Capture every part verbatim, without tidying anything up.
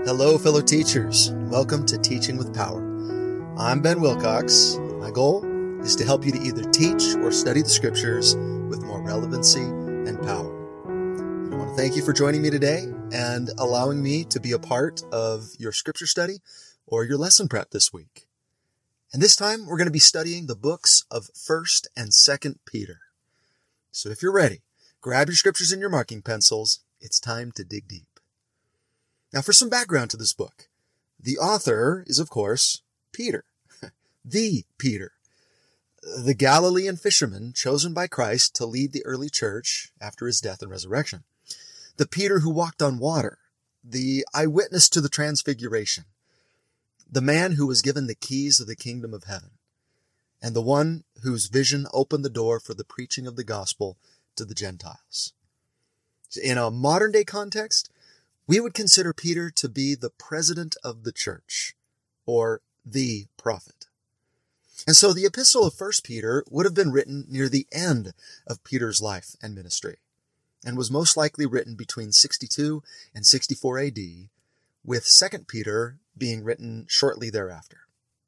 Hello, fellow teachers. Welcome to Teaching with Power. I'm Ben Wilcox. My goal is to help you to either teach or study the scriptures with more relevancy and power. And I want to thank you for joining me today and allowing me to be a part of your scripture study or your lesson prep this week. And this time we're going to be studying the books of First and Second Peter. So if you're ready, grab your scriptures and your marking pencils. It's time to dig deep. Now, for some background to this book, the author is, of course, Peter, the Peter, the Galilean fisherman chosen by Christ to lead the early church after his death and resurrection, the Peter who walked on water, the eyewitness to the transfiguration, the man who was given the keys of the kingdom of heaven, and the one whose vision opened the door for the preaching of the gospel to the Gentiles. In a modern-day context, we would consider Peter to be the president of the church, or the prophet. And so the epistle of First Peter would have been written near the end of Peter's life and ministry, and was most likely written between sixty-two and sixty-four A D, with Second Peter being written shortly thereafter.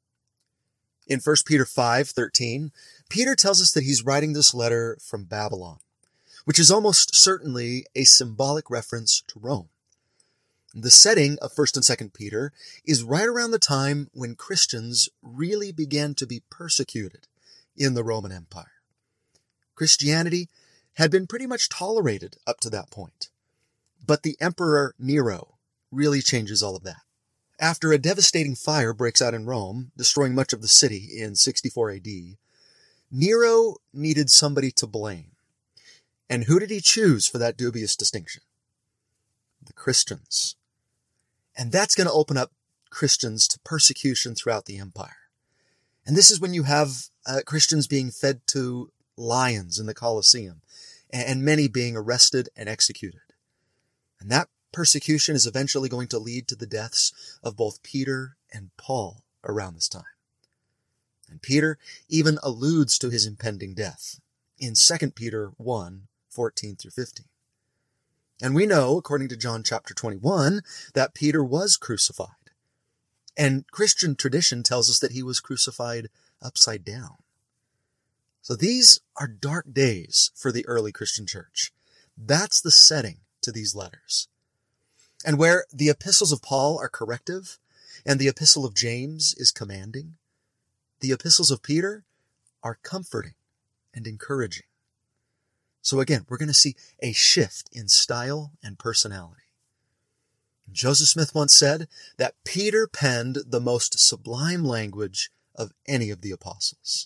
In First Peter five thirteen, Peter tells us that he's writing this letter from Babylon, which is almost certainly a symbolic reference to Rome. The setting of First and Second Peter is right around the time when Christians really began to be persecuted in the Roman Empire. Christianity had been pretty much tolerated up to that point, but the Emperor Nero really changes all of that. After a devastating fire breaks out in Rome, destroying much of the city in sixty-four A D, Nero needed somebody to blame. And who did he choose for that dubious distinction? The Christians. And that's going to open up Christians to persecution throughout the empire. And this is when you have uh, Christians being fed to lions in the Colosseum, and many being arrested and executed. And that persecution is eventually going to lead to the deaths of both Peter and Paul around this time. And Peter even alludes to his impending death in Second Peter one fourteen through fifteen. And we know, according to John chapter twenty-one, that Peter was crucified. And Christian tradition tells us that he was crucified upside down. So these are dark days for the early Christian church. That's the setting to these letters. And where the epistles of Paul are corrective, and the epistle of James is commanding, the epistles of Peter are comforting and encouraging. So again, we're going to see a shift in style and personality. Joseph Smith once said that Peter penned the most sublime language of any of the apostles.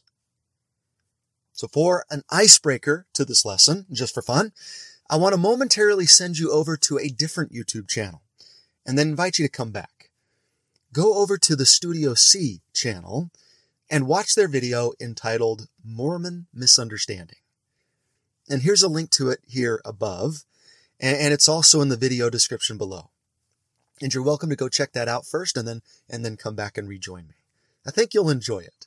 So for an icebreaker to this lesson, just for fun, I want to momentarily send you over to a different YouTube channel and then invite you to come back. Go over to the Studio C channel and watch their video entitled Mormon Misunderstanding. And here's a link to it here above, and it's also in the video description below. And you're welcome to go check that out first and then and then come back and rejoin me. I think you'll enjoy it.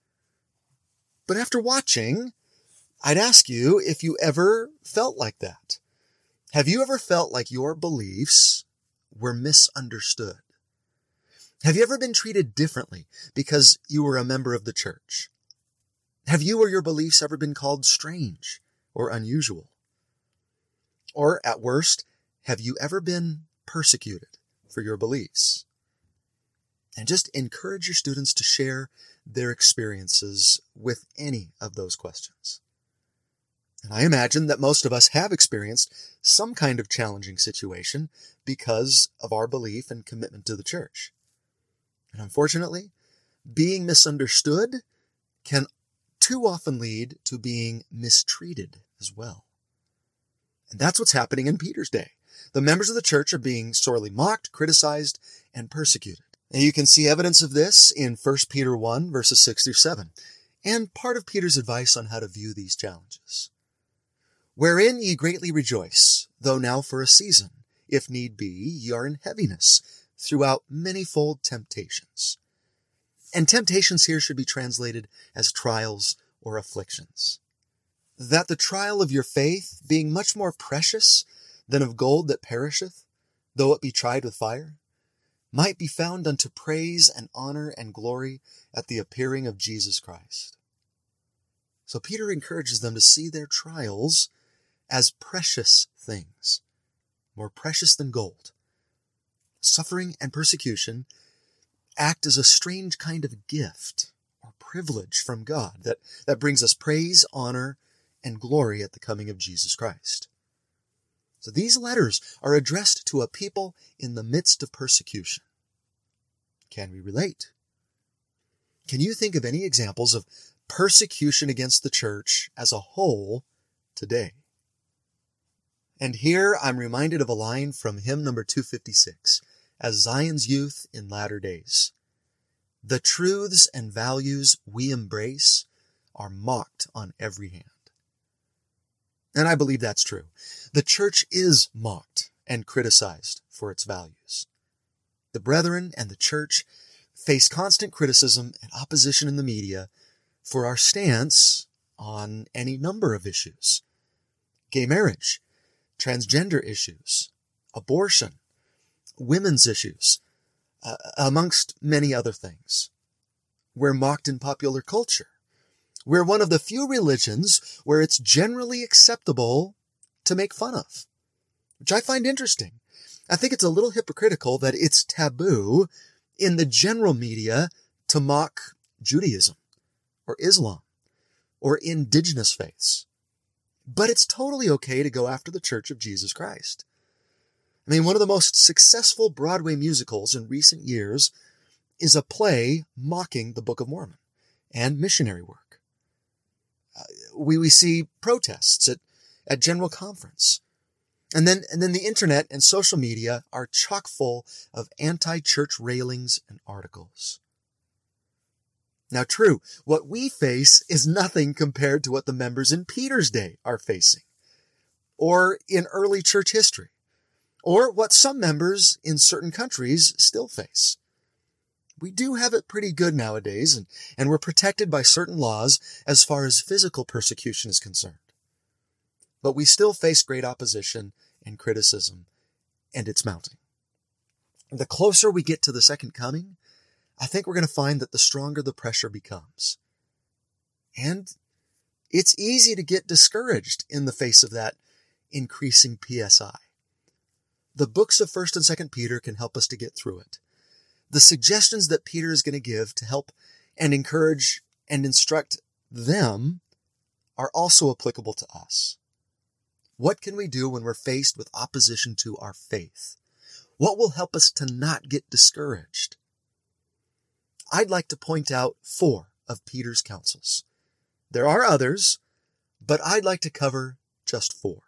But after watching, I'd ask you if you ever felt like that. Have you ever felt like your beliefs were misunderstood? Have you ever been treated differently because you were a member of the church? Have you or your beliefs ever been called strange or unusual? Or at worst, have you ever been persecuted for your beliefs? And just encourage your students to share their experiences with any of those questions. And I imagine that most of us have experienced some kind of challenging situation because of our belief and commitment to the church. And unfortunately, being misunderstood can too often lead to being mistreated as well. And that's what's happening in Peter's day. The members of the church are being sorely mocked, criticized, and persecuted. And you can see evidence of this in First Peter one, verses six through seven, and part of Peter's advice on how to view these challenges. Wherein ye greatly rejoice, though now for a season, if need be, ye are in heaviness, throughout manifold temptations. And temptations here should be translated as trials or afflictions. That the trial of your faith, being much more precious than of gold that perisheth, though it be tried with fire, might be found unto praise and honor and glory at the appearing of Jesus Christ. So Peter encourages them to see their trials as precious things, more precious than gold. Suffering and persecution act as a strange kind of gift or privilege from God that, that brings us praise, honor, and glory at the coming of Jesus Christ. So these letters are addressed to a people in the midst of persecution. Can we relate? Can you think of any examples of persecution against the church as a whole today? And here I'm reminded of a line from hymn number two fifty-six, As Zion's Youth in Latter Days. The truths and values we embrace are mocked on every hand. And I believe that's true. The church is mocked and criticized for its values. The brethren and the church face constant criticism and opposition in the media for our stance on any number of issues. Gay marriage, transgender issues, abortion, women's issues, uh, amongst many other things. We're mocked in popular culture. We're one of the few religions where it's generally acceptable to make fun of, which I find interesting. I think it's a little hypocritical that it's taboo in the general media to mock Judaism or Islam or indigenous faiths. But it's totally okay to go after the Church of Jesus Christ. I mean, one of the most successful Broadway musicals in recent years is a play mocking the Book of Mormon and missionary work. Uh, we, we see protests at, at General Conference. And then, and then the internet and social media are chock full of anti-church railings and articles. Now, true, what we face is nothing compared to what the members in Peter's day are facing, or in early church history, or what some members in certain countries still face. We do have it pretty good nowadays, and, and we're protected by certain laws as far as physical persecution is concerned. But we still face great opposition and criticism, and it's mounting. The closer we get to the second coming, I think we're going to find that the stronger the pressure becomes. And it's easy to get discouraged in the face of that increasing P S I. The books of First and Second Peter can help us to get through it. The suggestions that Peter is going to give to help and encourage and instruct them are also applicable to us. What can we do when we're faced with opposition to our faith? What will help us to not get discouraged? I'd like to point out four of Peter's counsels. There are others, but I'd like to cover just four.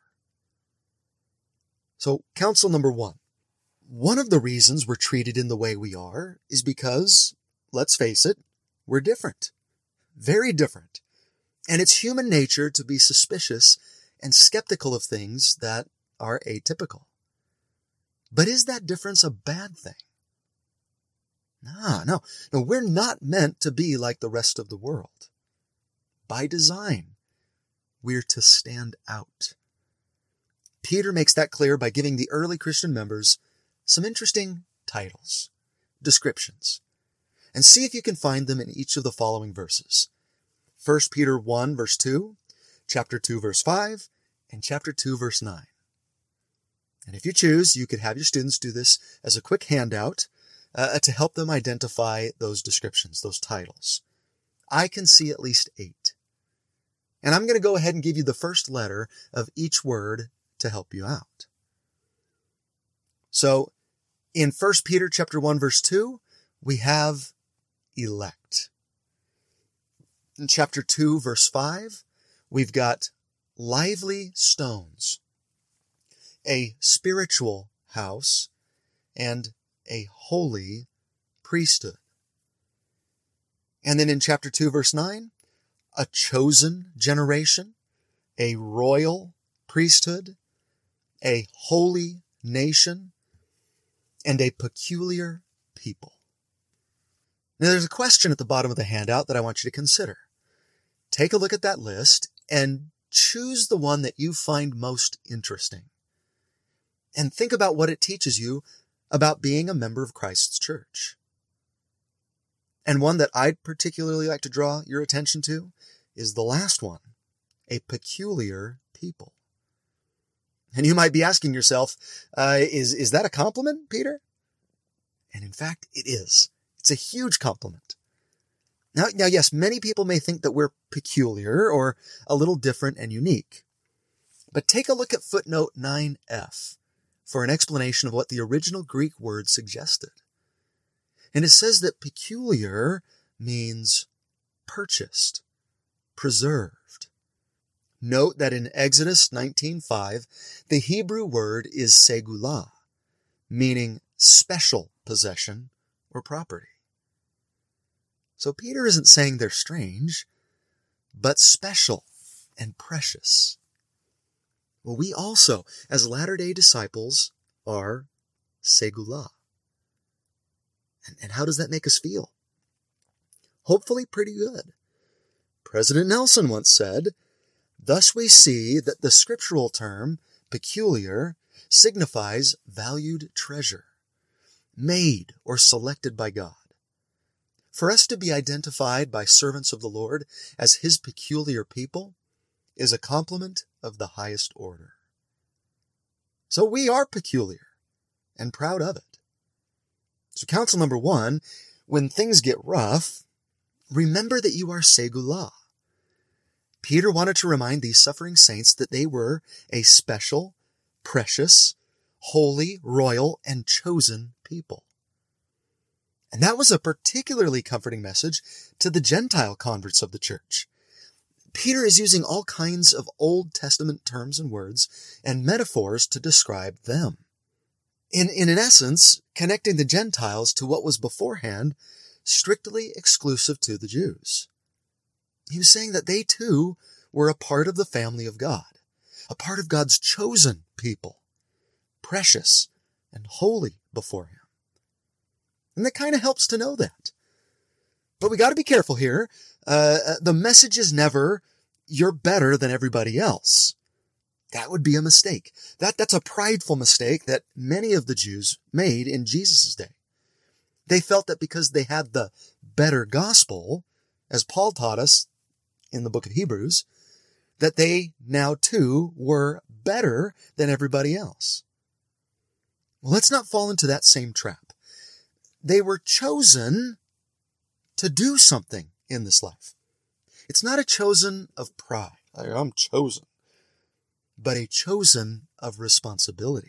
So, counsel number one. One of the reasons we're treated in the way we are is because, let's face it, we're different. Very different. And it's human nature to be suspicious and skeptical of things that are atypical. But is that difference a bad thing? No, no, no, we're not meant to be like the rest of the world. By design, we're to stand out. Peter makes that clear by giving the early Christian members some interesting titles, descriptions, and see if you can find them in each of the following verses. First Peter one, verse two, chapter two, verse five, and chapter two, verse nine. And if you choose, you could have your students do this as a quick handout uh, to help them identify those descriptions, those titles. I can see at least eight. And I'm going to go ahead and give you the first letter of each word to help you out. So, in First Peter chapter one, verse two, we have elect. In chapter two, verse five, we've got lively stones, a spiritual house, and a holy priesthood. And then in chapter two, verse nine, a chosen generation, a royal priesthood, a holy nation, and a peculiar people. Now there's a question at the bottom of the handout that I want you to consider. Take a look at that list and choose the one that you find most interesting. And think about what it teaches you about being a member of Christ's church. And one that I'd particularly like to draw your attention to is the last one, a peculiar people. And you might be asking yourself, uh, is, is that a compliment, Peter? And in fact, it is. It's a huge compliment. Now, now, yes, many people may think that we're peculiar or a little different and unique. But take a look at footnote nine F for an explanation of what the original Greek word suggested. And it says that peculiar means purchased, preserved. Note that in Exodus nineteen five, the Hebrew word is segulah, meaning special possession or property. So Peter isn't saying they're strange, but special and precious. Well, we also, as Latter-day disciples, are segulah. And, and how does that make us feel? Hopefully pretty good. President Nelson once said, "Thus we see that the scriptural term, peculiar, signifies valued treasure, made or selected by God. For us to be identified by servants of the Lord as his peculiar people is a compliment of the highest order." So we are peculiar and proud of it. So counsel number one, when things get rough, remember that you are segulah. Peter wanted to remind these suffering saints that they were a special, precious, holy, royal, and chosen people. And that was a particularly comforting message to the Gentile converts of the church. Peter is using all kinds of Old Testament terms and words and metaphors to describe them. In, in an essence, connecting the Gentiles to what was beforehand strictly exclusive to the Jews. He was saying that they too were a part of the family of God, a part of God's chosen people, precious and holy before him. And that kind of helps to know that. But we got to be careful here. Uh, the message is never, you're better than everybody else. That would be a mistake. That, that's a prideful mistake that many of the Jews made in Jesus' day. They felt that because they had the better gospel, as Paul taught us in the book of Hebrews, that they now too were better than everybody else. Well, let's not fall into that same trap. They were chosen to do something in this life. It's not a chosen of pride. I'm chosen. But a chosen of responsibility.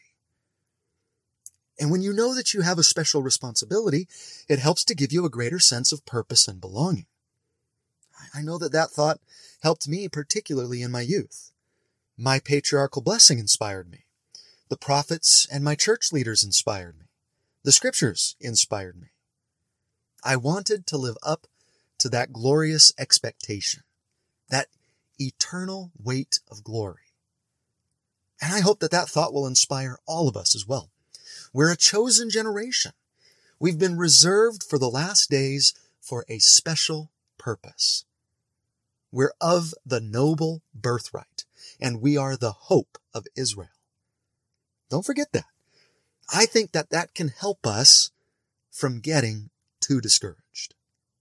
And when you know that you have a special responsibility, it helps to give you a greater sense of purpose and belonging. I know that that thought helped me particularly in my youth. My patriarchal blessing inspired me. The prophets and my church leaders inspired me. The scriptures inspired me. I wanted to live up to that glorious expectation, that eternal weight of glory. And I hope that that thought will inspire all of us as well. We're a chosen generation. We've been reserved for the last days for a special purpose. We're of the noble birthright, and we are the hope of Israel. Don't forget that. I think that that can help us from getting too discouraged.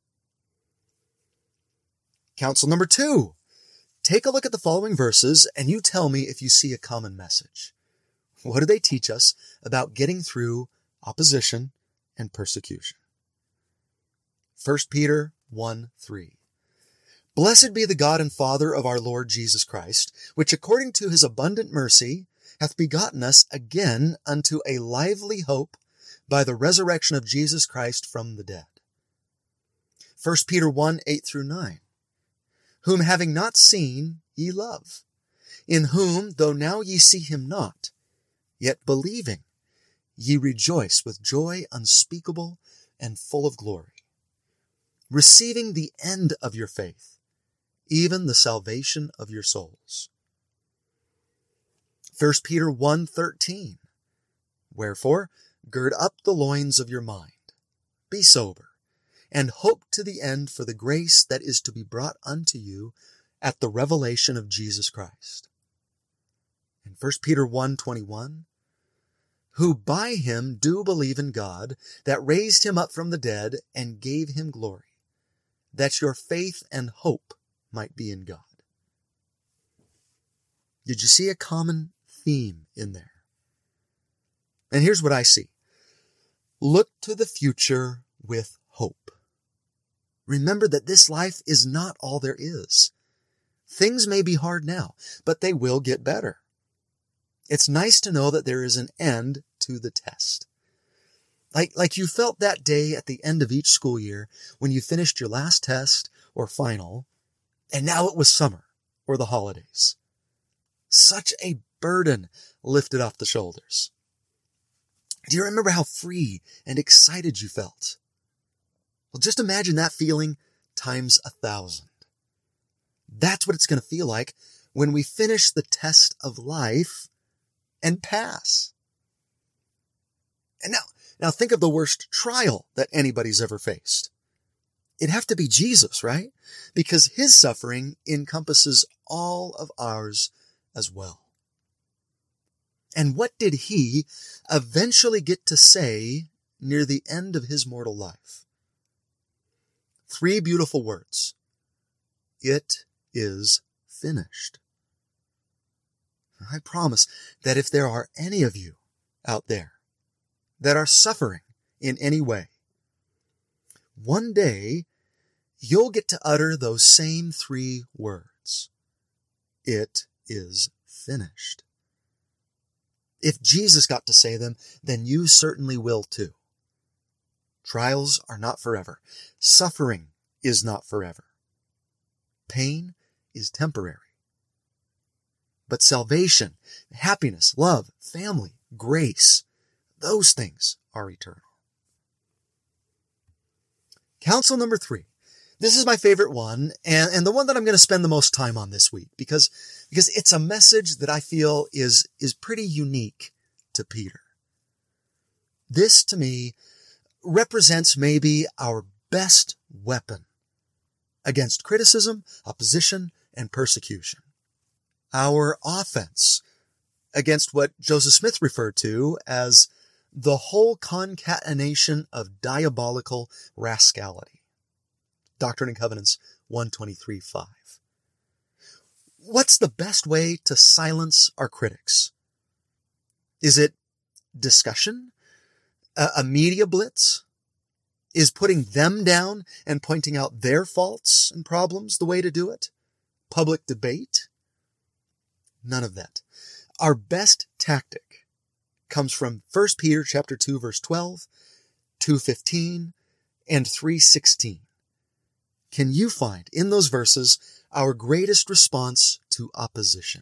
Counsel number two. Take a look at the following verses and you tell me if you see a common message. What do they teach us about getting through opposition and persecution? First Peter one three. Blessed be the God and Father of our Lord Jesus Christ, which according to his abundant mercy hath begotten us again unto a lively hope by the resurrection of Jesus Christ from the dead. First Peter one eight through nine. Whom having not seen ye love, in whom, though now ye see him not, yet believing, ye rejoice with joy unspeakable and full of glory, receiving the end of your faith, even the salvation of your souls. First Peter one thirteen. Wherefore, gird up the loins of your mind, be sober, and hope to the end for the grace that is to be brought unto you at the revelation of Jesus Christ. And First Peter one twenty-one, who by him do believe in God, that raised him up from the dead and gave him glory, that your faith and hope might be in God. Did you see a common theme in there? And here's what I see. Look to the future with hope. Remember that this life is not all there is. Things may be hard now, but they will get better. It's nice to know that there is an end to the test. Like, like you felt that day at the end of each school year when you finished your last test or final, and now it was summer or the holidays. Such a burden lifted off the shoulders. Do you remember how free and excited you felt? Well, just imagine that feeling times a thousand. That's what it's going to feel like when we finish the test of life and pass. And now, now think of the worst trial that anybody's ever faced. It'd have to be Jesus, right? Because his suffering encompasses all of ours as well. And what did he eventually get to say near the end of his mortal life? Three beautiful words. It is finished. I promise that if there are any of you out there that are suffering in any way, one day you'll get to utter those same three words. It is finished. If Jesus got to say them, then you certainly will too. Trials are not forever. Suffering is not forever. Pain is temporary. But salvation, happiness, love, family, grace, those things are eternal. Counsel number three. This is my favorite one, and, and the one that I'm going to spend the most time on this week, because, because it's a message that I feel is, is pretty unique to Peter. This, to me, represents maybe our best weapon against criticism, opposition, and persecution. Our offense against what Joseph Smith referred to as the whole concatenation of diabolical rascality. Doctrine and Covenants one twenty-three five. What's the best way to silence our critics? Is it discussion? A, a media blitz? Is putting them down and pointing out their faults and problems the way to do it? Public debate? None of that. Our best tactic comes from First Peter chapter two, verse twelve, two fifteen, and three sixteen. Can you find in those verses our greatest response to opposition?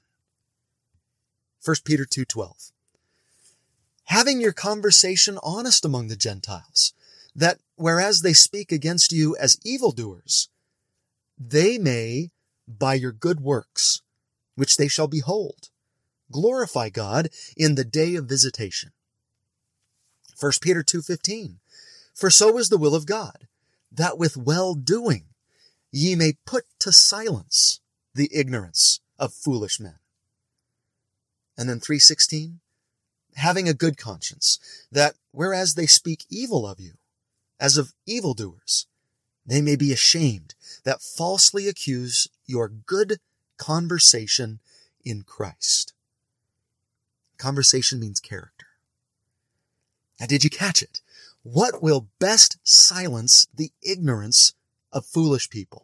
First Peter two twelve. Having your conversation honest among the Gentiles, that whereas they speak against you as evildoers, they may, by your good works, which they shall behold, glorify God in the day of visitation. First Peter two fifteen. For so is the will of God, that with well-doing ye may put to silence the ignorance of foolish men. And then three sixteen. Having a good conscience, that whereas they speak evil of you, as of evildoers, they may be ashamed that falsely accuse your good conversation in Christ. Conversation means character. Now, did you catch it? What will best silence the ignorance of foolish people?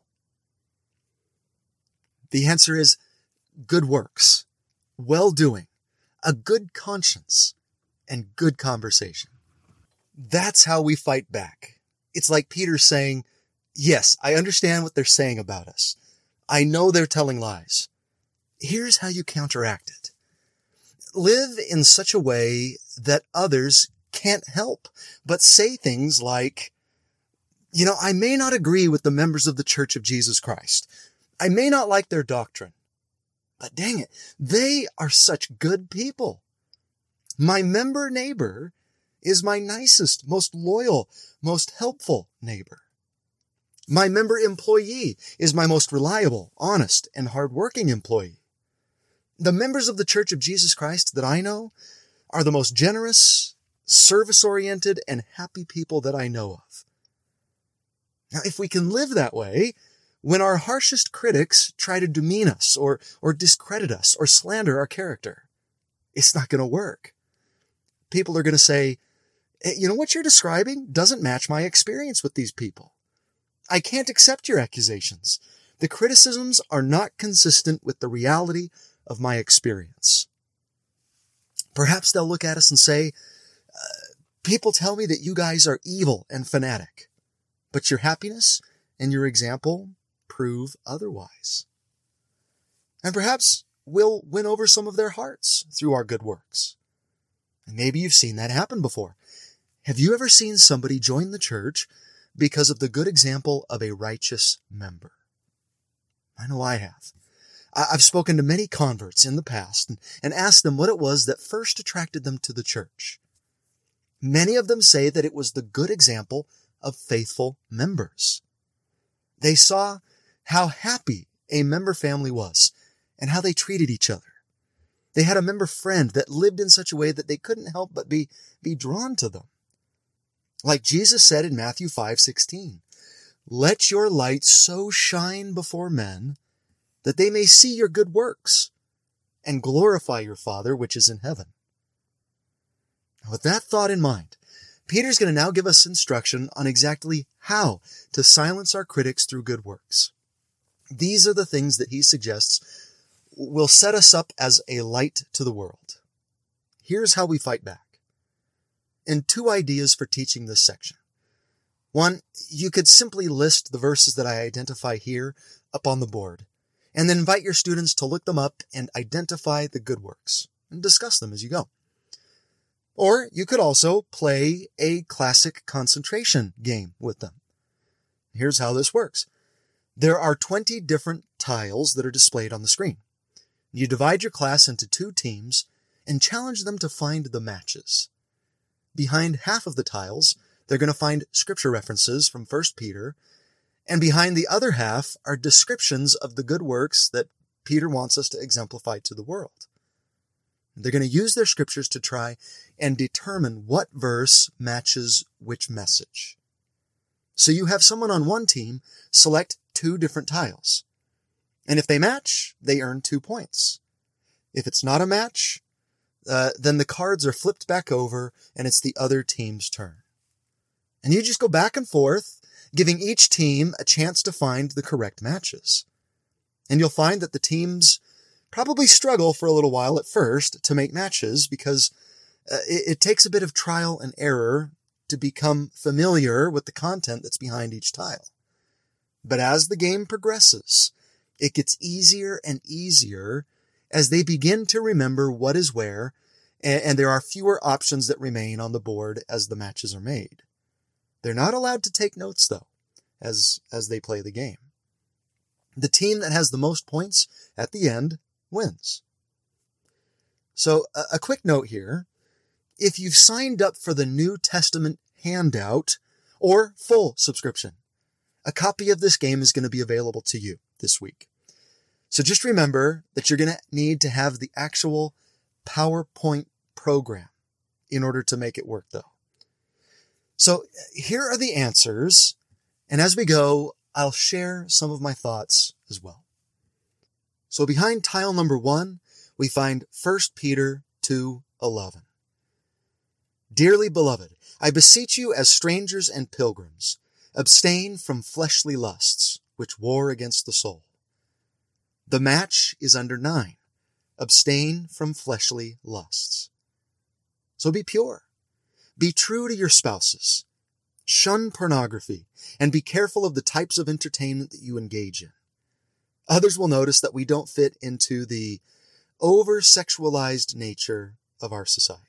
The answer is good works, well-doing, a good conscience, and good conversation. That's how we fight back. It's like Peter saying, yes, I understand what they're saying about us. I know they're telling lies. Here's how you counteract it. Live in such a way that others can't help but say things like, you know, I may not agree with the members of the Church of Jesus Christ. I may not like their doctrine, but dang it, they are such good people. My member neighbor is my nicest, most loyal, most helpful neighbor. My member employee is my most reliable, honest, and hardworking employee. The members of the Church of Jesus Christ that I know, are the most generous, service-oriented, and happy people that I know of. Now, if we can live that way, when our harshest critics try to demean us or, or discredit us or slander our character, it's not going to work. People are going to say, hey, you know, what you're describing doesn't match my experience with these people. I can't accept your accusations. The criticisms are not consistent with the reality of my experience. Perhaps they'll look at us and say, uh, people tell me that you guys are evil and fanatic, but your happiness and your example prove otherwise. And perhaps we'll win over some of their hearts through our good works. And maybe you've seen that happen before. Have you ever seen somebody join the church because of the good example of a righteous member? I know I have. I've spoken to many converts in the past and, and asked them what it was that first attracted them to the church. Many of them say that it was the good example of faithful members. They saw how happy a member family was and how they treated each other. They had a member friend that lived in such a way that they couldn't help but be, be drawn to them. Like Jesus said in Matthew five sixteen, "Let your light so shine before men that they may see your good works and glorify your Father which is in heaven." Now, with that thought in mind, Peter's going to now give us instruction on exactly how to silence our critics through good works. These are the things that he suggests will set us up as a light to the world. Here's how we fight back. And two ideas for teaching this section. One, you could simply list the verses that I identify here up on the board, and then invite your students to look them up and identify the good works, and discuss them as you go. Or you could also play a classic concentration game with them. Here's how this works. There are twenty different tiles that are displayed on the screen. You divide your class into two teams and challenge them to find the matches. Behind half of the tiles, they're going to find scripture references from First Peter, and behind the other half are descriptions of the good works that Peter wants us to exemplify to the world. They're going to use their scriptures to try and determine what verse matches which message. So you have someone on one team select two different tiles. And if they match, they earn two points. If it's not a match, uh, then the cards are flipped back over and it's the other team's turn. And you just go back and forth, giving each team a chance to find the correct matches. And you'll find that the teams probably struggle for a little while at first to make matches because uh, it, it takes a bit of trial and error to become familiar with the content that's behind each tile. But as the game progresses, it gets easier and easier as they begin to remember what is where, and, and there are fewer options that remain on the board as the matches are made. They're not allowed to take notes, though, as, as they play the game. The team that has the most points at the end wins. So a, a quick note here. If you've signed up for the New Testament handout or full subscription, a copy of this game is going to be available to you this week. So just remember that you're going to need to have the actual PowerPoint program in order to make it work, though. So here are the answers, and as we go, I'll share some of my thoughts as well. So behind tile number one, we find First Peter two eleven. "Dearly beloved, I beseech you as strangers and pilgrims, abstain from fleshly lusts, which war against the soul." The match is under nine. Abstain from fleshly lusts. So be pure. Be true to your spouses. Shun pornography, and be careful of the types of entertainment that you engage in. Others will notice that we don't fit into the over-sexualized nature of our society.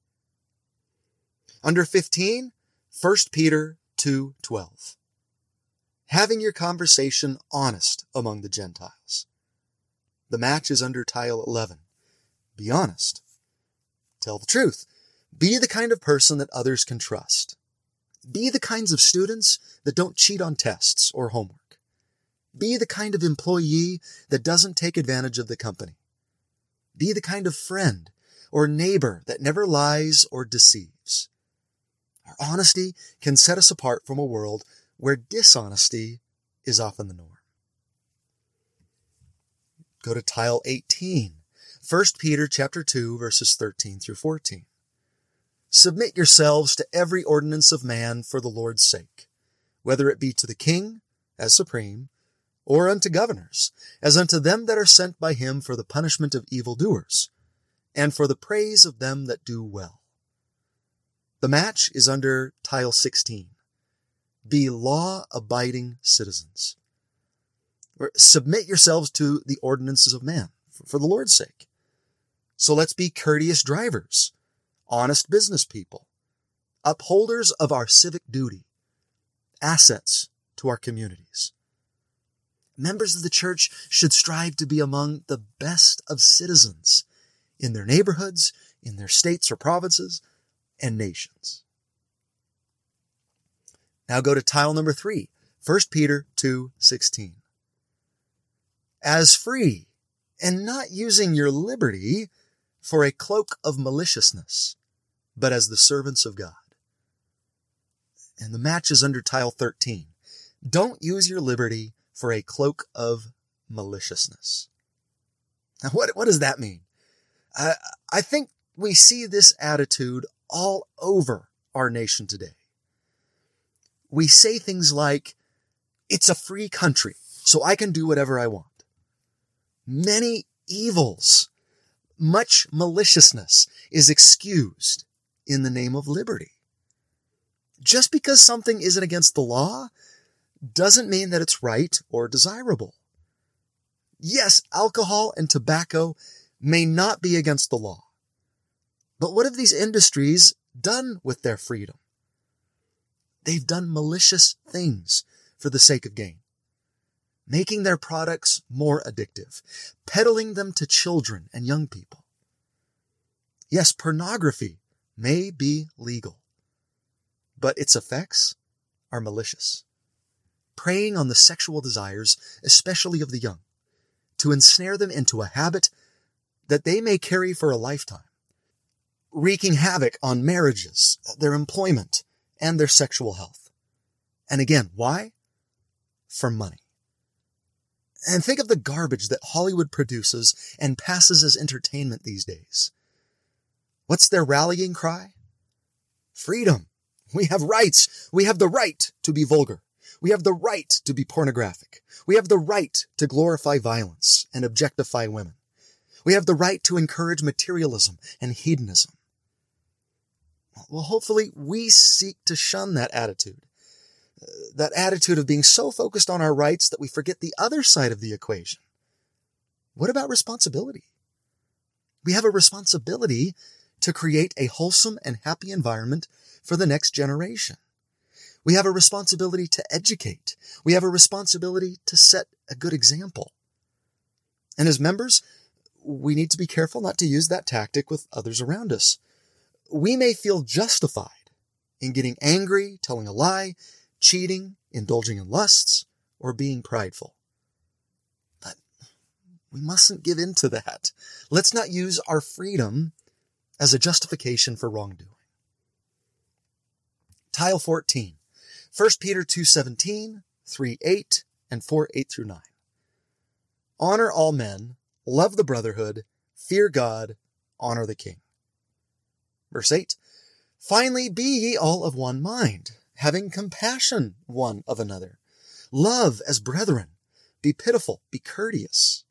Under fifteen, First Peter two twelve. Having your conversation honest among the Gentiles. The match is under tile eleven. Be honest. Tell the truth. Be the kind of person that others can trust. Be the kinds of students that don't cheat on tests or homework. Be the kind of employee that doesn't take advantage of the company. Be the kind of friend or neighbor that never lies or deceives. Our honesty can set us apart from a world where dishonesty is often the norm. Go to tile eighteen, First Peter chapter two, verses thirteen through fourteen. Submit yourselves to every ordinance of man for the Lord's sake, whether it be to the king as supreme, or unto governors, as unto them that are sent by him for the punishment of evildoers, and for the praise of them that do well. The match is under tile sixteen. Be law-abiding citizens. Or submit yourselves to the ordinances of man for the Lord's sake. So let's be courteous drivers, honest business people, upholders of our civic duty, assets to our communities. Members of the church should strive to be among the best of citizens in their neighborhoods, in their states or provinces, and nations. Now go to tile number three, First Peter two sixteen. As free, and not using your liberty for a cloak of maliciousness, but as the servants of God. And the match is under tile thirteen. Don't use your liberty for a cloak of maliciousness. Now, what, what does that mean? I, I think we see this attitude all over our nation today. We say things like, it's a free country, so I can do whatever I want. Many evils, much maliciousness is excused in the name of liberty. Just because something isn't against the law doesn't mean that it's right or desirable. Yes, alcohol and tobacco may not be against the law. But what have these industries done with their freedom? They've done malicious things for the sake of gain, making their products more addictive, peddling them to children and young people. Yes, pornography may be legal, but its effects are malicious, preying on the sexual desires, especially of the young, to ensnare them into a habit that they may carry for a lifetime, wreaking havoc on marriages, their employment, and their sexual health. And again, why? For money. And think of the garbage that Hollywood produces and passes as entertainment these days. What's their rallying cry? Freedom. We have rights. We have the right to be vulgar. We have the right to be pornographic. We have the right to glorify violence and objectify women. We have the right to encourage materialism and hedonism. Well, hopefully we seek to shun that attitude. Uh, that attitude of being so focused on our rights that we forget the other side of the equation. What about responsibility? We have a responsibility to create a wholesome and happy environment for the next generation. We have a responsibility to educate. We have a responsibility to set a good example. And as members, we need to be careful not to use that tactic with others around us. We may feel justified in getting angry, telling a lie, cheating, indulging in lusts, or being prideful. But we mustn't give in to that. Let's not use our freedom as a justification for wrongdoing. Tile fourteen, First Peter two seventeen, three eight, and four eight through nine. Honor all men, love the brotherhood, fear God, honor the king. Verse eight, finally be ye all of one mind, having compassion one of another. Love as brethren. Be pitiful, be courteous.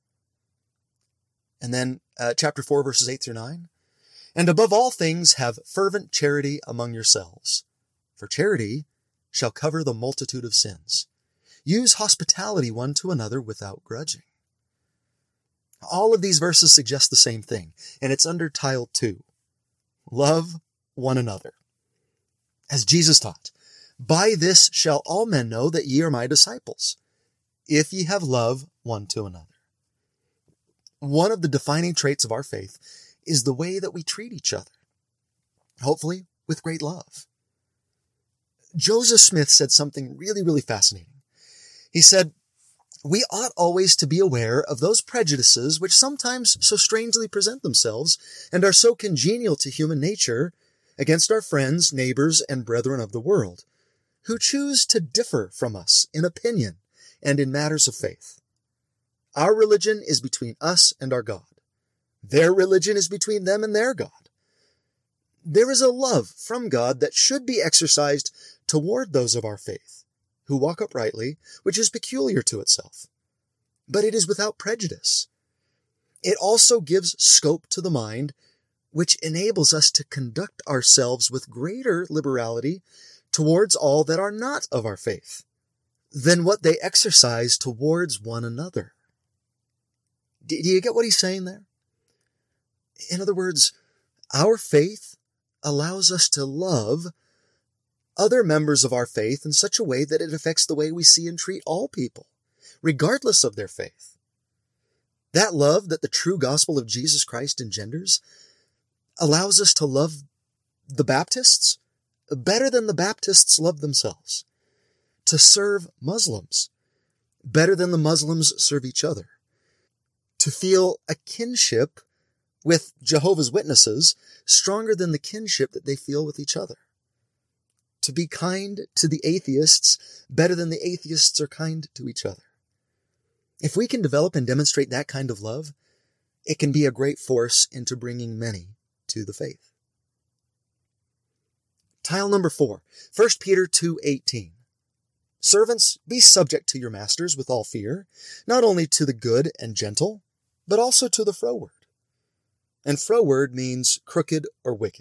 And then uh, chapter four, verses eight through nine. And above all things have fervent charity among yourselves, for charity shall cover the multitude of sins. Use hospitality one to another without grudging. All of these verses suggest the same thing, and it's under tile two. Love one another. As Jesus taught, by this shall all men know that ye are my disciples, if ye have love one to another. One of the defining traits of our faith is the way that we treat each other, hopefully with great love. Joseph Smith said something really, really fascinating. He said, we ought always to be aware of those prejudices which sometimes so strangely present themselves and are so congenial to human nature against our friends, neighbors, and brethren of the world, who choose to differ from us in opinion and in matters of faith. Our religion is between us and our God. Their religion is between them and their God. There is a love from God that should be exercised toward those of our faith who walk uprightly, which is peculiar to itself. But it is without prejudice. It also gives scope to the mind, which enables us to conduct ourselves with greater liberality towards all that are not of our faith than what they exercise towards one another. Do you get what he's saying there? In other words, our faith allows us to love other members of our faith in such a way that it affects the way we see and treat all people, regardless of their faith. That love that the true gospel of Jesus Christ engenders allows us to love the Baptists better than the Baptists love themselves, to serve Muslims better than the Muslims serve each other, to feel a kinship with Jehovah's Witnesses stronger than the kinship that they feel with each other, to be kind to the atheists better than the atheists are kind to each other. If we can develop and demonstrate that kind of love, it can be a great force into bringing many to the faith. Tile number four, First Peter two eighteen. Servants, be subject to your masters with all fear, not only to the good and gentle, but also to the froward. And froward means crooked or wicked.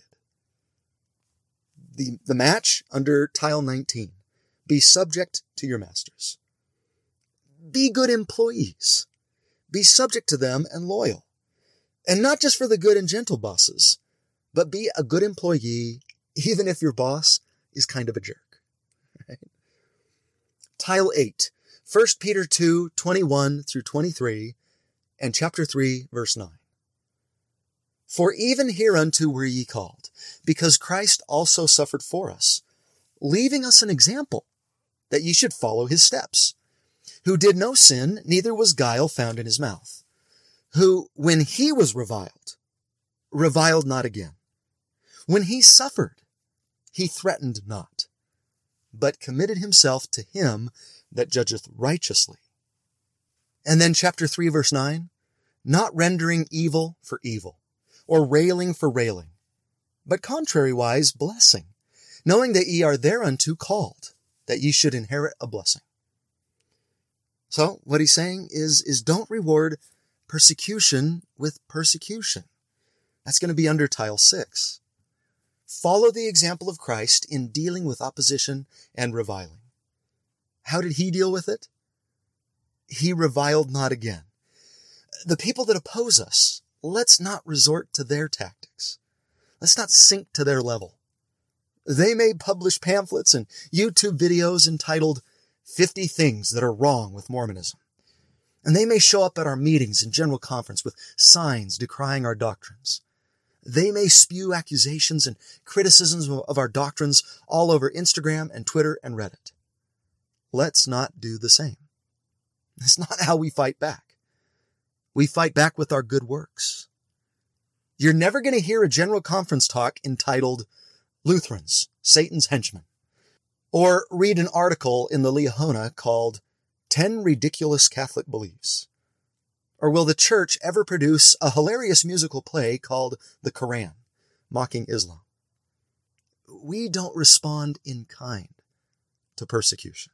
The, the match under tile nineteen, be subject to your masters. Be good employees. Be subject to them and loyal. And not just for the good and gentle bosses, but be a good employee even if your boss is kind of a jerk. Right? Tile eight, First Peter two twenty-one through twenty-three, and chapter three, verse nine. For even hereunto were ye called, because Christ also suffered for us, leaving us an example, that ye should follow his steps, who did no sin, neither was guile found in his mouth, who, when he was reviled, reviled not again. When he suffered, he threatened not, but committed himself to him that judgeth righteously. And then chapter three, verse nine, not rendering evil for evil, or railing for railing, but contrariwise blessing, knowing that ye are thereunto called, that ye should inherit a blessing. So what he's saying is, is don't reward persecution with persecution. That's going to be under tile six. Follow the example of Christ in dealing with opposition and reviling. How did he deal with it? He reviled not again. The people that oppose us, let's not resort to their tactics. Let's not sink to their level. They may publish pamphlets and YouTube videos entitled fifty Things That Are Wrong with Mormonism. And they may show up at our meetings and general conference with signs decrying our doctrines. They may spew accusations and criticisms of our doctrines all over Instagram and Twitter and Reddit. Let's not do the same. That's not how we fight back. We fight back with our good works. You're never going to hear a general conference talk entitled Lutherans, Satan's Henchmen, or read an article in the Liahona called ten Ridiculous Catholic Beliefs. Or will the church ever produce a hilarious musical play called The Quran, mocking Islam? We don't respond in kind to persecution.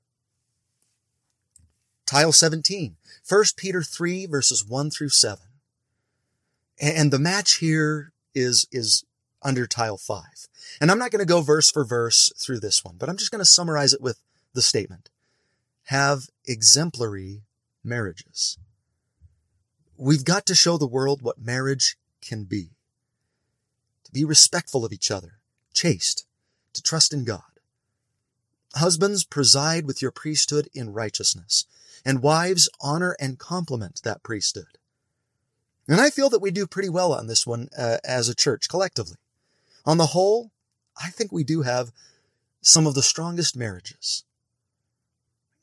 Tile seventeen, First Peter three, verses one through seven. And the match here is, is under tile five. And I'm not going to go verse for verse through this one, but I'm just going to summarize it with the statement. Have exemplary marriages. We've got to show the world what marriage can be. To be respectful of each other, chaste, to trust in God. Husbands, preside with your priesthood in righteousness, and wives, honor and compliment that priesthood. And I feel that we do pretty well on this one uh, as a church collectively. On the whole, I think we do have some of the strongest marriages.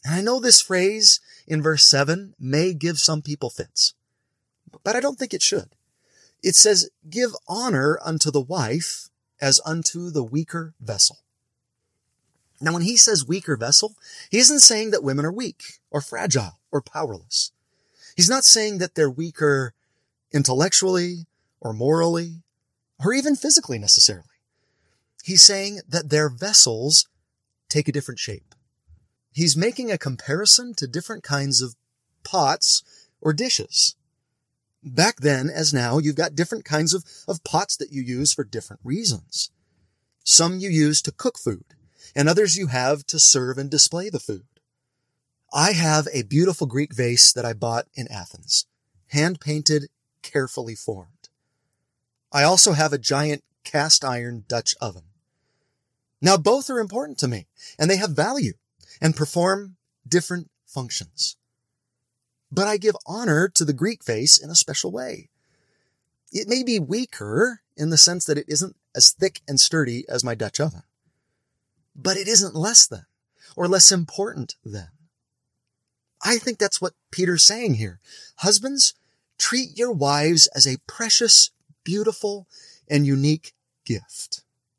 And I know this phrase in verse seven may give some people fits, but I don't think it should. It says, give honor unto the wife as unto the weaker vessel. Now, when he says weaker vessel, he isn't saying that women are weak or fragile or powerless. He's not saying that they're weaker intellectually or morally or even physically necessarily. He's saying that their vessels take a different shape. He's making a comparison to different kinds of pots or dishes. Back then, as now, you've got different kinds of, of pots that you use for different reasons. Some you use to cook food, and others you have to serve and display the food. I have a beautiful Greek vase that I bought in Athens, hand-painted, carefully formed. I also have a giant cast-iron Dutch oven. Now, both are important to me, and they have value and perform different functions. But I give honor to the Greek vase in a special way. It may be weaker in the sense that it isn't as thick and sturdy as my Dutch oven, but it isn't less than or less important than. I think that's what Peter's saying here. Husbands, treat your wives as a precious, beautiful, and unique gift.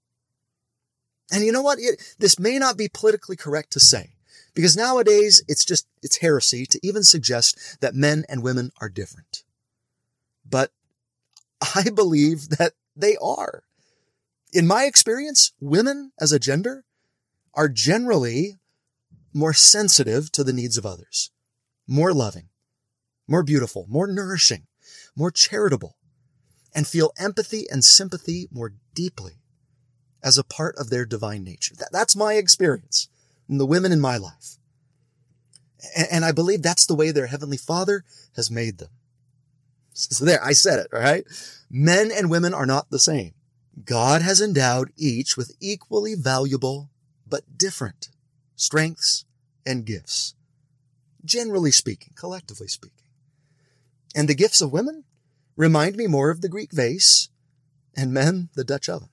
And you know what? It, this may not be politically correct to say, because nowadays it's just, it's heresy to even suggest that men and women are different. But I believe that they are. In my experience, women as a gender are generally more sensitive to the needs of others, more loving, more beautiful, more nourishing, more charitable, and feel empathy and sympathy more deeply as a part of their divine nature. That, that's my experience in the women in my life. And, and I believe that's the way their Heavenly Father has made them. So there, I said it, all right? Men and women are not the same. God has endowed each with equally valuable but different strengths and gifts, generally speaking, collectively speaking. And the gifts of women remind me more of the Greek vase, and men, the Dutch oven.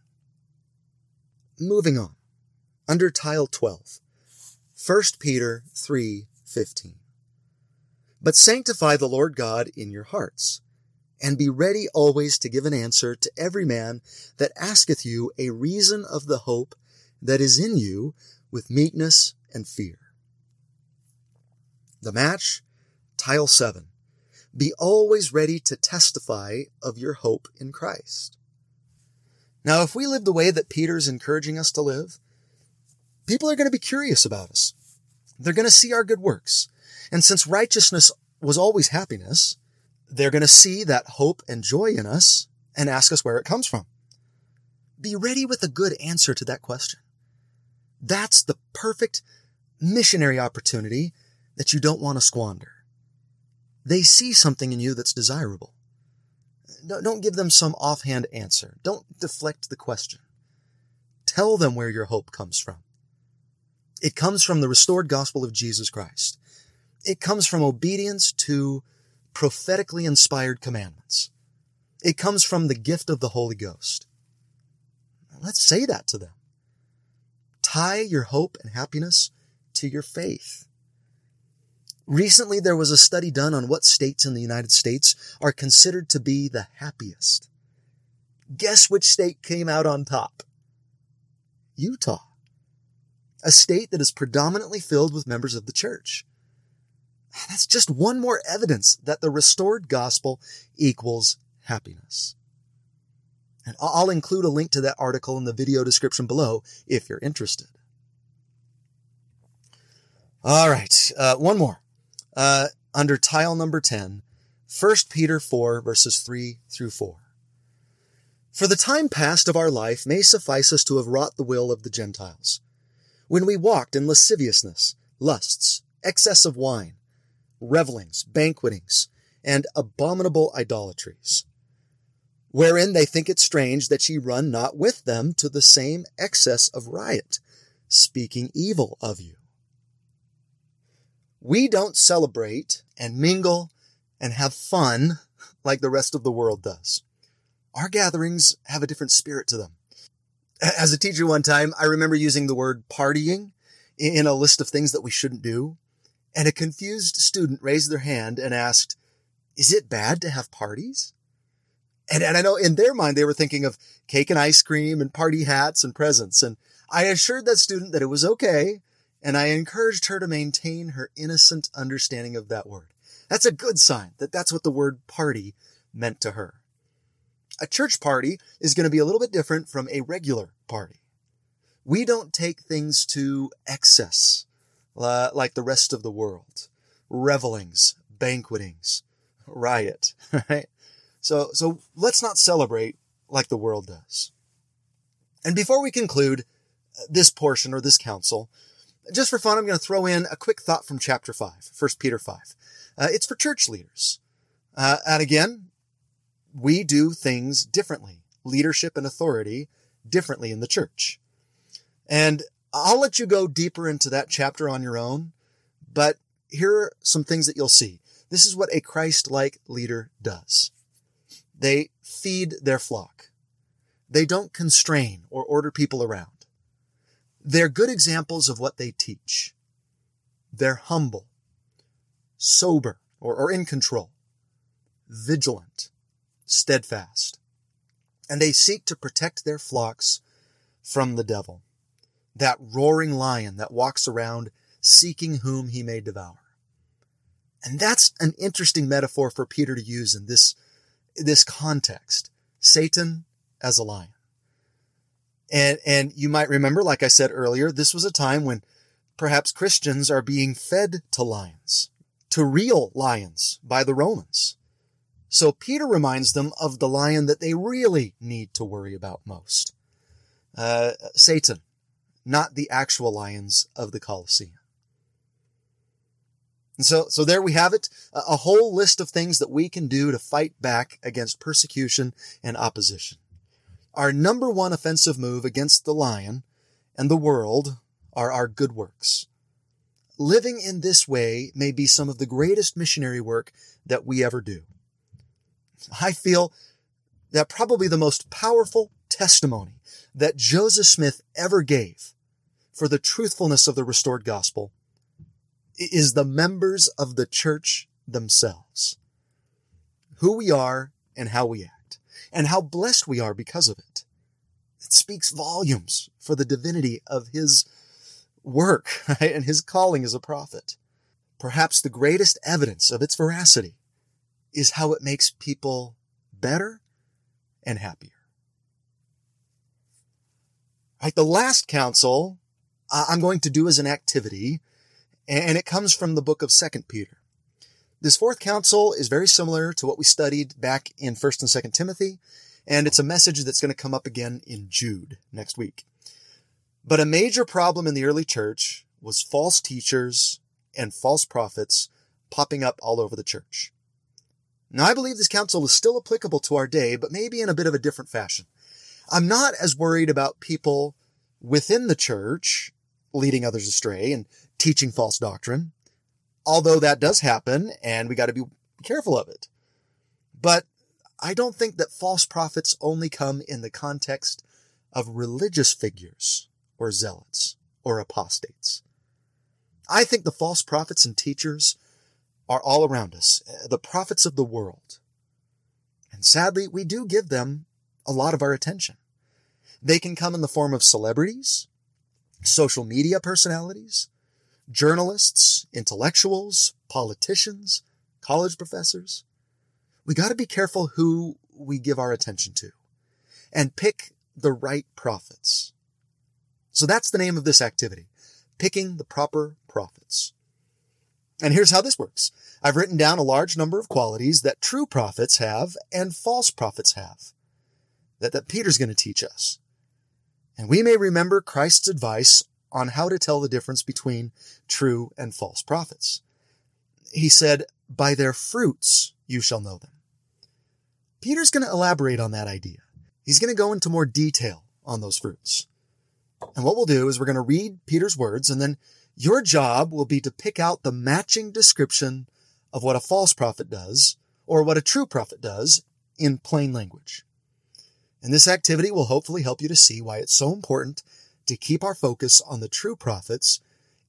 Moving on, under tile twelve, First Peter three fifteen. But sanctify the Lord God in your hearts, and be ready always to give an answer to every man that asketh you a reason of the hope that is in you with meekness and fear. The match, tile seven. Be always ready to testify of your hope in Christ. Now, if we live the way that Peter's encouraging us to live, people are going to be curious about us. They're going to see our good works. And since righteousness was always happiness, they're going to see that hope and joy in us and ask us where it comes from. Be ready with a good answer to that question. That's the perfect missionary opportunity that you don't want to squander. They see something in you that's desirable. Don't give them some offhand answer. Don't deflect the question. Tell them where your hope comes from. It comes from the restored gospel of Jesus Christ. It comes from obedience to prophetically inspired commandments. It comes from the gift of the Holy Ghost. Let's say that to them. Tie your hope and happiness to your faith. Recently, there was a study done on what states in the United States are considered to be the happiest. Guess which state came out on top? Utah. A state that is predominantly filled with members of the church. That's just one more evidence that the restored gospel equals happiness. And I'll include a link to that article in the video description below if you're interested. All right, uh, one more. Uh, under tile number ten, First Peter four, verses three through four. For the time past of our life may suffice us to have wrought the will of the Gentiles, when we walked in lasciviousness, lusts, excess of wine, revelings, banquetings, and abominable idolatries, wherein they think it strange that ye run not with them to the same excess of riot, speaking evil of you. We don't celebrate and mingle and have fun like the rest of the world does. Our gatherings have a different spirit to them. As a teacher one time, I remember using the word partying in a list of things that we shouldn't do. and a confused student raised their hand and asked, "Is it bad to have parties?" And, and I know in their mind, they were thinking of cake and ice cream and party hats and presents. And I assured that student that it was okay. And I encouraged her to maintain her innocent understanding of that word. That's a good sign that that's what the word party meant to her. A church party is going to be a little bit different from a regular party. We don't take things to excess uh, like the rest of the world. Revelings, banquetings, riot, right? So, so let's not celebrate like the world does. And before we conclude this portion or this counsel, just for fun, I'm going to throw in a quick thought from chapter five, First Peter five. Uh, it's for church leaders. Uh, and again, we do things differently, leadership and authority differently in the church. And I'll let you go deeper into that chapter on your own, but here are some things that you'll see. This is what a Christ-like leader does. They feed their flock. They don't constrain or order people around. They're good examples of what they teach. They're humble, sober, or, or in control, vigilant, steadfast, and they seek to protect their flocks from the devil, that roaring lion that walks around seeking whom he may devour. And that's an interesting metaphor for Peter to use in this, this context. Satan as a lion. And, and you might remember, like I said earlier, this was a time when perhaps Christians are being fed to lions, to real lions by the Romans. So Peter reminds them of the lion that they really need to worry about most. Uh, Satan, not the actual lions of the Colosseum. And so, so there we have it, a whole list of things that we can do to fight back against persecution and opposition. Our number one offensive move against the lion and the world are our good works. Living in this way may be some of the greatest missionary work that we ever do. I feel that probably the most powerful testimony that Joseph Smith ever gave for the truthfulness of the restored gospel is the members of the church themselves. Who we are and how we act, and how blessed we are because of it. It speaks volumes for the divinity of his work, right? And his calling as a prophet. Perhaps the greatest evidence of its veracity is how it makes people better and happier. Right, the last counsel I'm going to do as an activity, and it comes from the book of Second Peter. This fourth counsel is very similar to what we studied back in First and Second Timothy, and it's a message that's going to come up again in Jude next week. But a major problem in the early church was false teachers and false prophets popping up all over the church. Now, I believe this counsel is still applicable to our day, but maybe in a bit of a different fashion. I'm not as worried about people within the church leading others astray and teaching false doctrine, although that does happen and we got to be careful of it. But I don't think that false prophets only come in the context of religious figures or zealots or apostates. I think the false prophets and teachers are all around us, the prophets of the world. And sadly, we do give them a lot of our attention. They can come in the form of celebrities, social media personalities, journalists, intellectuals, politicians, college professors. We got to be careful who we give our attention to and pick the right prophets. So that's the name of this activity, picking the proper prophets. And here's how this works. I've written down a large number of qualities that true prophets have and false prophets have that, that Peter's going to teach us. And we may remember Christ's advice on how to tell the difference between true and false prophets. He said, by their fruits you shall know them. Peter's going to elaborate on that idea. He's going to go into more detail on those fruits. And what we'll do is we're going to read Peter's words, and then your job will be to pick out the matching description of what a false prophet does or what a true prophet does in plain language. And this activity will hopefully help you to see why it's so important to keep our focus on the true prophets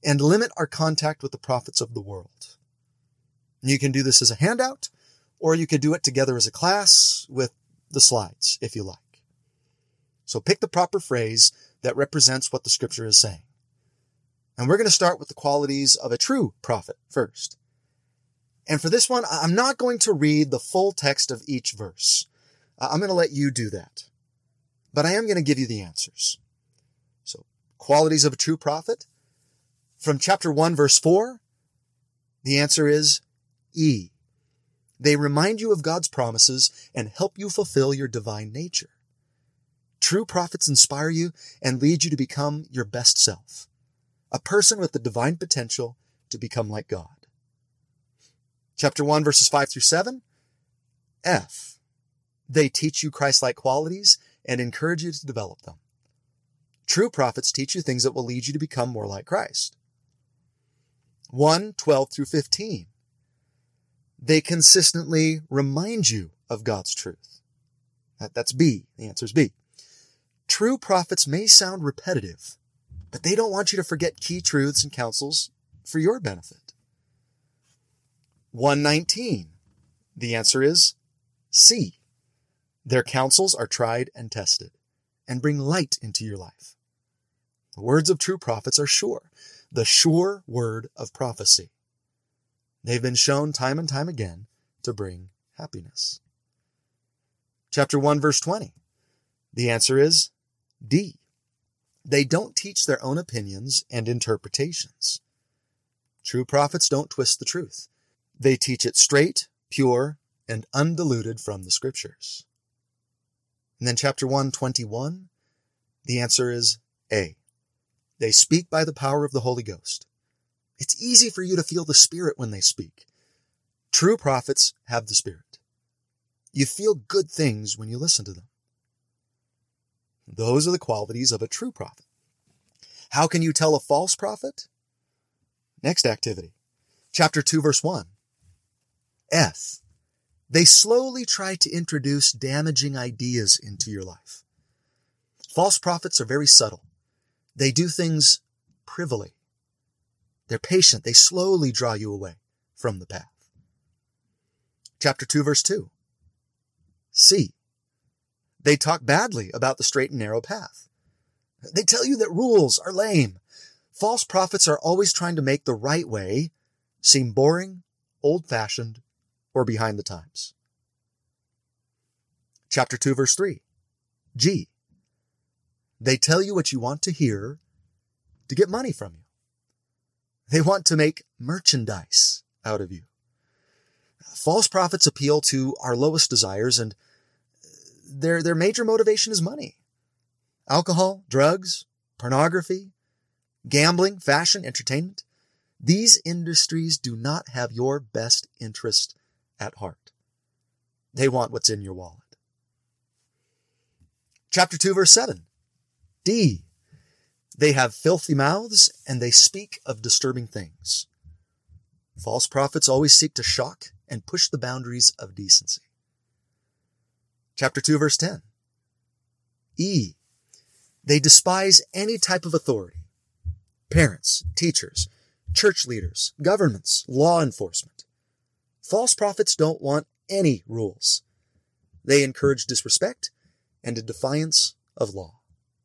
and limit our contact with the prophets of the world. You can do this as a handout, or you could do it together as a class with the slides, if you like. So pick the proper phrase that represents what the scripture is saying. And we're going to start with the qualities of a true prophet first. And for this one, I'm not going to read the full text of each verse. I'm going to let you do that. But I am going to give you the answers. So, qualities of a true prophet. From chapter one, verse four, the answer is E. They remind you of God's promises and help you fulfill your divine nature. True prophets inspire you and lead you to become your best self, a person with the divine potential to become like God. Chapter one, verses five through seven, F. They teach you Christ-like qualities and encourage you to develop them. True prophets teach you things that will lead you to become more like Christ. one, twelve through fifteen. They consistently remind you of God's truth. That, that's B. The answer is B. True prophets may sound repetitive, but they don't want you to forget key truths and counsels for your benefit. one nineteen. The answer is C. Their counsels are tried and tested and bring light into your life. The words of true prophets are sure, the sure word of prophecy. They've been shown time and time again to bring happiness. Chapter one, verse twenty. The answer is D. They don't teach their own opinions and interpretations. True prophets don't twist the truth. They teach it straight, pure, and undiluted from the scriptures. And then chapter one twenty-one, the answer is A. They speak by the power of the Holy Ghost. It's easy for you to feel the Spirit when they speak. True prophets have the Spirit. You feel good things when you listen to them. Those are the qualities of a true prophet. How can you tell a false prophet? Next activity. Chapter two, verse one. F. They slowly try to introduce damaging ideas into your life. False prophets are very subtle. They do things privily. They're patient. They slowly draw you away from the path. Chapter two, verse two. C. They talk badly about the straight and narrow path. They tell you that rules are lame. False prophets are always trying to make the right way seem boring, old-fashioned, or behind the times. Chapter two, verse three. G. They tell you what you want to hear to get money from you. They want to make merchandise out of you. False prophets appeal to our lowest desires, and their, their major motivation is money. Alcohol, drugs, pornography, gambling, fashion, entertainment. These industries do not have your best interest at heart. They want what's in your wallet. Chapter two, verse seven. D. They have filthy mouths and they speak of disturbing things. False prophets always seek to shock and push the boundaries of decency. Chapter two, verse ten. E. They despise any type of authority. Parents, teachers, church leaders, governments, law enforcement. False prophets don't want any rules. They encourage disrespect and a defiance of law.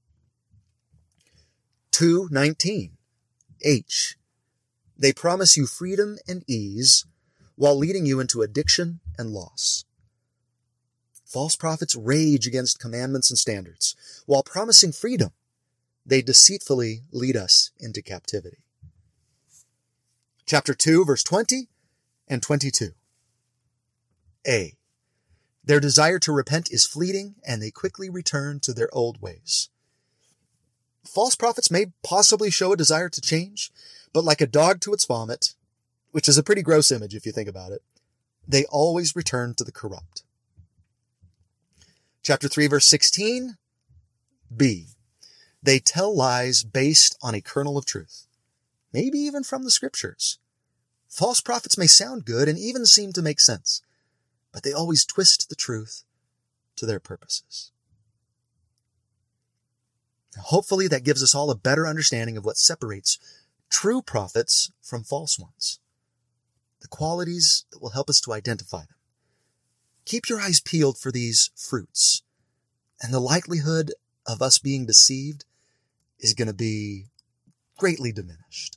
two nineteen. H. They promise you freedom and ease while leading you into addiction and loss. False prophets rage against commandments and standards. While promising freedom, they deceitfully lead us into captivity. Chapter two, verse twenty and twenty-two. A. Their desire to repent is fleeting, and they quickly return to their old ways. False prophets may possibly show a desire to change, but like a dog to its vomit, which is a pretty gross image if you think about it, they always return to the corrupt. Chapter three, verse sixteen. B. They tell lies based on a kernel of truth, maybe even from the scriptures. False prophets may sound good and even seem to make sense, but they always twist the truth to their purposes. Now, hopefully that gives us all a better understanding of what separates true prophets from false ones, the qualities that will help us to identify them. Keep your eyes peeled for these fruits, and the likelihood of us being deceived is going to be greatly diminished.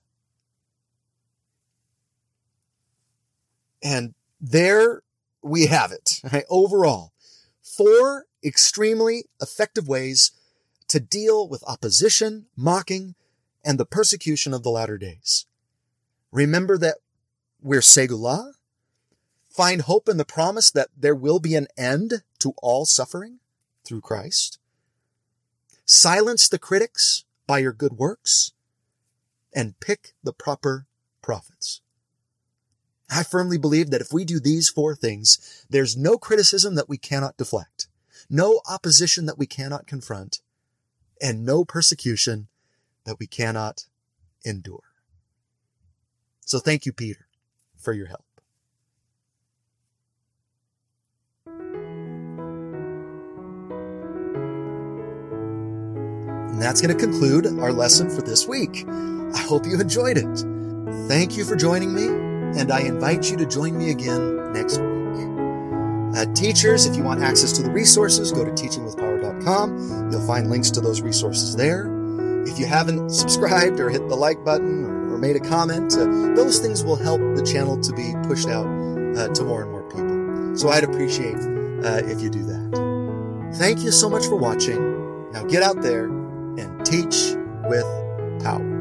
And there we have it. Right? Overall, four extremely effective ways to deal with opposition, mocking, and the persecution of the latter days. Remember that we're Segula. Find hope in the promise that there will be an end to all suffering through Christ. Silence the critics by your good works, and pick the proper prophets. I firmly believe that if we do these four things, there's no criticism that we cannot deflect, no opposition that we cannot confront, and no persecution that we cannot endure. So thank you, Peter, for your help. And that's going to conclude our lesson for this week. I hope you enjoyed it. Thank you for joining me, and I invite you to join me again next week. Uh, teachers, if you want access to the resources, go to teaching with power dot com. You'll find links to those resources there. If you haven't subscribed or hit the like button or, or made a comment, uh, those things will help the channel to be pushed out uh, to more and more people. So I'd appreciate uh, if you do that. Thank you so much for watching. Now get out there and teach with power.